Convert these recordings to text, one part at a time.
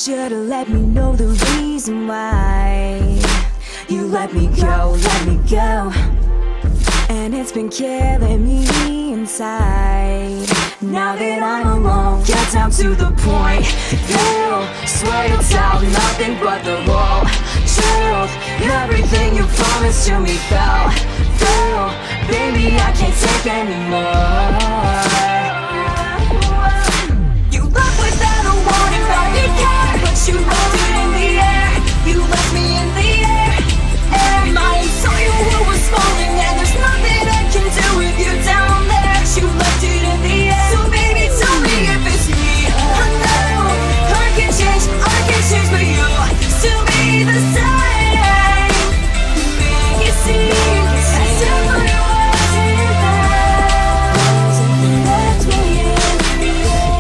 should've let me know the reason why you let me go, let me go. And it's been killing me inside. Now that I'm alone, get down to the point. You swear to tell nothing but the whole truth. Everything you promised to me fell through. Baby, I can't take anymore. You left without a warning, thought you cared, but you left it in the air. You left me in the air. My entire world was falling, and there's nothing I can do with you down there. You left it in the air. So baby, tell me if it's me. I know I can change, but you still be the same. Make it seem as if I wasn't there. So you left me in the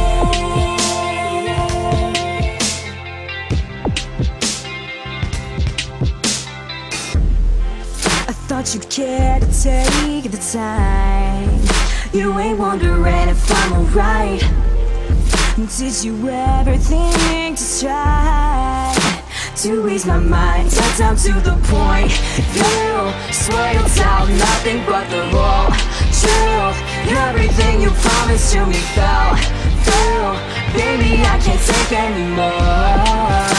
air. I thought you'd care to take the time. You ain't wondering if I'm alright. Did you ever think to try to ease my mind? Get down to the point. You swear to tell nothing but the whole truth. Everything you promised to me fell through. Baby, I can't take anymore.